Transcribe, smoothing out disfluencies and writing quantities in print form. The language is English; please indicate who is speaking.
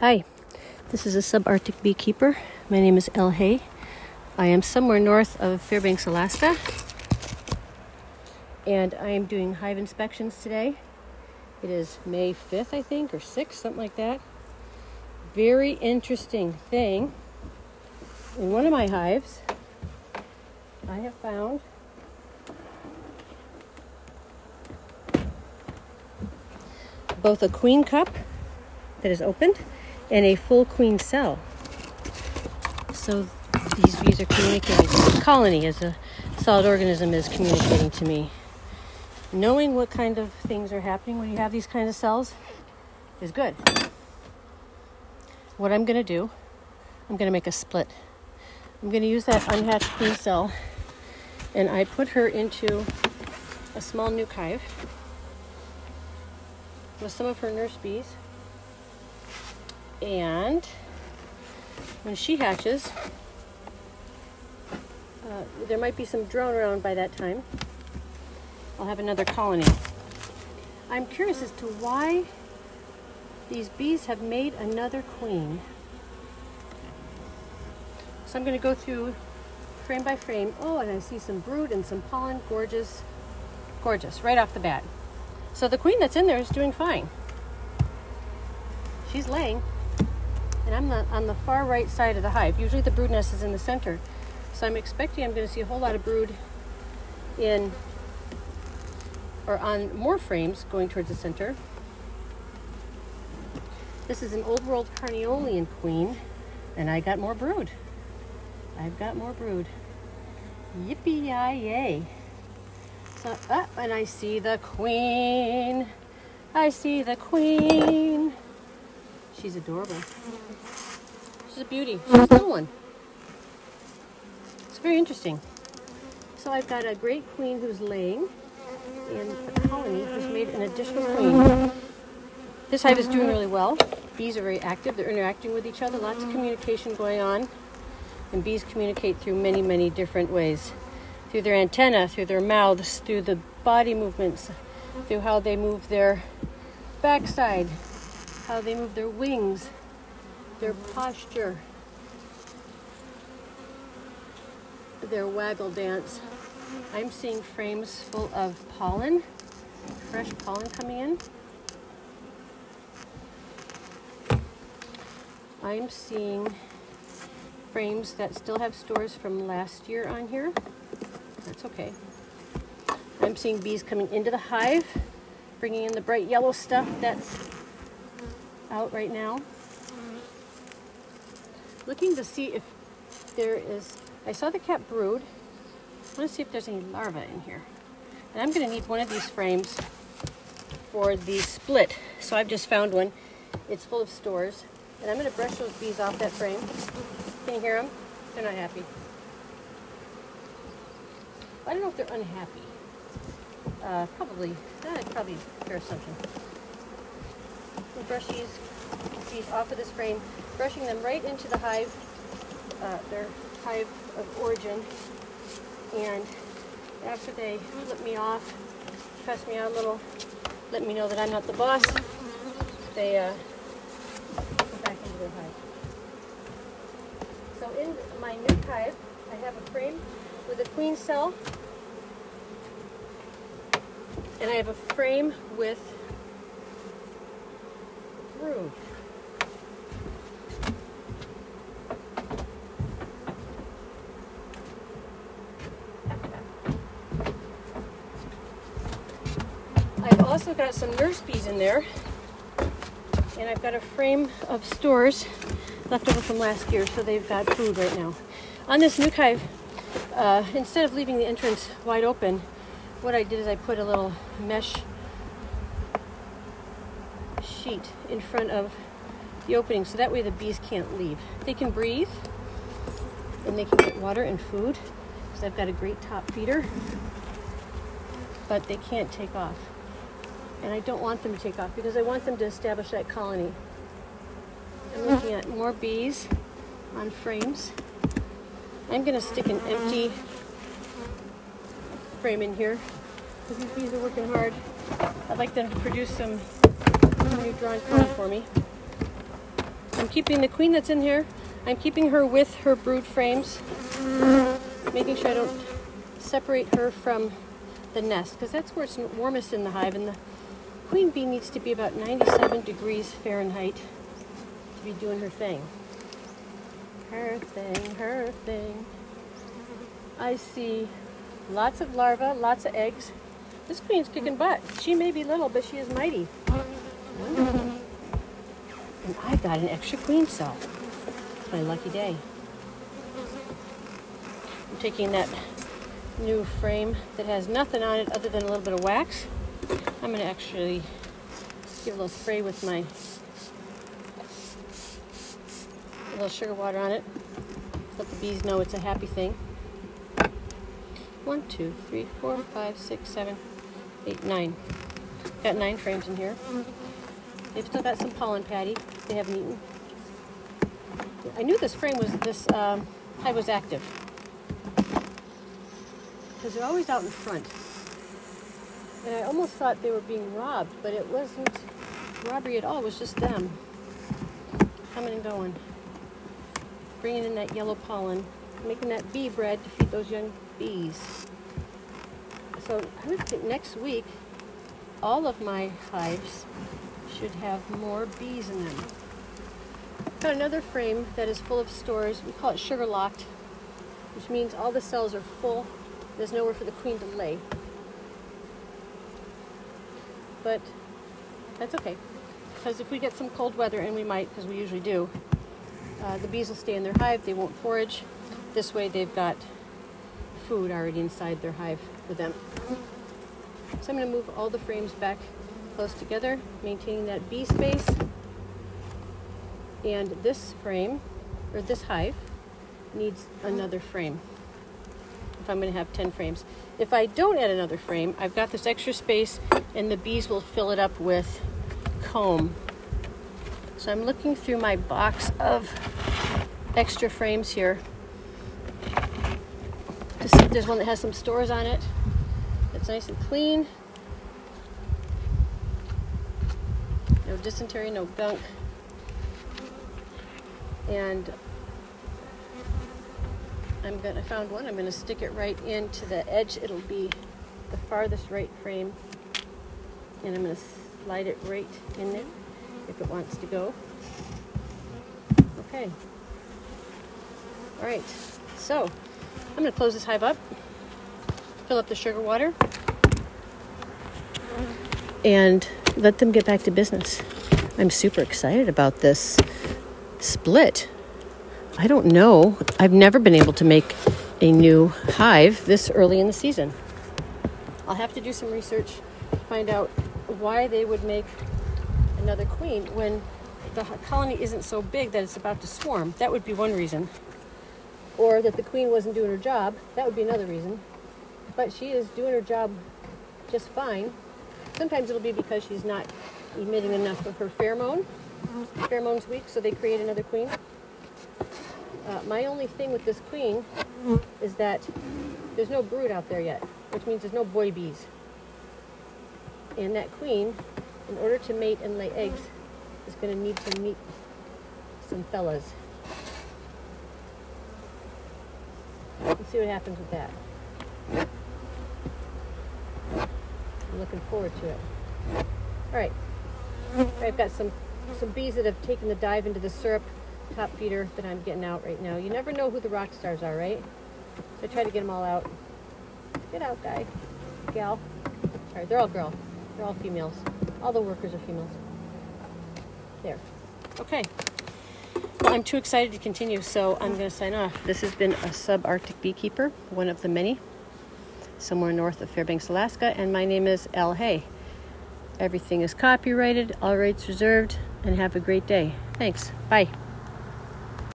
Speaker 1: Hi, this is a subarctic beekeeper. My name is Elle Hay. I am somewhere north of Fairbanks, Alaska, and I am doing hive inspections today. It is May 5th, I think, or 6th, something like that. Very interesting thing. In one of my hives, I have found both a queen cup that is opened and a full queen cell. So these bees are communicating. The colony as a solid organism is communicating to me. Knowing what kind of things are happening when you have these kinds of cells is good. What I'm going to do, I'm going to make a split. I'm going to use that unhatched queen cell, and I put her into a small nuke hive with some of her nurse bees. And when she hatches, there might be some drone around by that time. I'll have another colony. I'm curious as to why these bees have made another queen. So I'm going to go through frame by frame. Oh, and I see some brood and some pollen. Gorgeous, gorgeous, right off the bat. So the queen that's in there is doing fine. She's laying, and I'm on the far right side of the hive. Usually the brood nest is in the center. So I'm expecting I'm going to see a whole lot of brood in or on more frames going towards the center. This is an old world Carniolan queen, and I got more brood. I've got more brood. Yippee-yi-yay. So, and I see the queen. I see the queen. She's adorable. She's a beauty. She's stolen. It's very interesting. So I've got a great queen who's laying and a colony who's made an additional queen. This hive is doing really well. Bees are very active. They're interacting with each other. Lots of communication going on. And bees communicate through many, many different ways. Through their antenna, through their mouths, through the body movements, through how they move their backside, how they move their wings, their posture, their waggle dance. I'm seeing frames full of pollen, fresh pollen coming in. I'm seeing frames that still have stores from last year on here. That's okay. I'm seeing bees coming into the hive, bringing in the bright yellow stuff that's out right now. Looking to see if there is, I saw the cat brood. I want to see if there's any larvae in here. And I'm going to need one of these frames for the split. So I've just found one. It's full of stores. And I'm going to brush those bees off that frame. Can you hear them? They're not happy. I don't know if they're unhappy. Probably a fair assumption. We'll brush these bees off of this frame, brushing them right into the hive, their hive of origin. And after they flip me off, press me out a little, let me know that I'm not the boss, they go back into their hive. So in my new hive, I have a frame with a queen cell, and I have a frame with brood. I've also got some nurse bees in there, and I've got a frame of stores left over from last year, so they've got food right now. On this nuke hive, instead of leaving the entrance wide open, what I did is I put a little mesh sheet in front of the opening, so that way the bees can't leave. They can breathe, and they can get water and food, because I've got a great top feeder, but they can't take off. And I don't want them to take off, because I want them to establish that colony. I'm looking at more bees on frames. I'm going to stick an empty frame in here, because these bees are working hard. I'd like them to produce some new drawn comb for me. keeping the queen that's in here, I'm keeping her with her brood frames, making sure I don't separate her from the nest, because that's where it's warmest in the hive, and the queen bee needs to be about 97 degrees Fahrenheit to be doing her thing. Her thing, her thing. I see lots of larvae, lots of eggs. This queen's kicking butt. She may be little, but she is mighty. And I got an extra queen cell. It's my lucky day. I'm taking that new frame that has nothing on it other than a little bit of wax. I'm going to actually give a little spray with my little sugar water on it. Let the bees know it's a happy thing. 1, 2, 3, 4, 5, 6, 7, 8, 9. Got 9 frames in here. They've still got some pollen patty they haven't eaten. I knew this hive was active, because they're always out in front. And I almost thought they were being robbed, but it wasn't robbery at all. It was just them coming and going, bringing in that yellow pollen, making that bee bread to feed those young bees. So I would think next week all of my hives should have more bees in them. Got another frame that is full of stores. We call it sugar locked, which means all the cells are full. There's nowhere for the queen to lay. But that's okay, because if we get some cold weather, and we might, because we usually do, the bees will stay in their hive. They won't forage. This way they've got food already inside their hive for them. So I'm going to move all the frames back close together, maintaining that bee space. And this frame, or this hive, needs another frame if I'm going to have 10 frames. If I don't add another frame, I've got this extra space and the bees will fill it up with comb. So I'm looking through my box of extra frames here to see if there's one that has some stores on it. It's nice and clean. No dysentery, no gunk. And I found one. I'm going to stick it right into the edge. It'll be the farthest right frame. And I'm going to slide it right in there if it wants to go. Okay. All right. So I'm going to close this hive up, fill up the sugar water, and let them get back to business. I'm super excited about this split. I don't know. I've never been able to make a new hive this early in the season. I'll have to do some research to find out why they would make another queen when the colony isn't so big that it's about to swarm. That would be one reason. Or that the queen wasn't doing her job. That would be another reason. But she is doing her job just fine. Sometimes it'll be because she's not emitting enough of her pheromone. Pheromone's weak, so they create another queen. My only thing with this queen is that there's no brood out there yet, which means there's no boy bees. And that queen, in order to mate and lay eggs, is going to need to meet some fellas. Let's see what happens with that. I'm looking forward to it. All right. I've got some bees that have taken the dive into the syrup top feeder that I'm getting out right now. You never know who the rock stars are, right? So I try to get them all out. Get out, guy. Gal. All right, they're all girl. They're all females. All the workers are females. There. Okay. Well, I'm too excited to continue, so I'm going to sign off. This has been a subarctic beekeeper, one of the many, somewhere north of Fairbanks, Alaska, and my name is Elle Hay. Everything is copyrighted, all rights reserved, and have a great day. Thanks. Bye.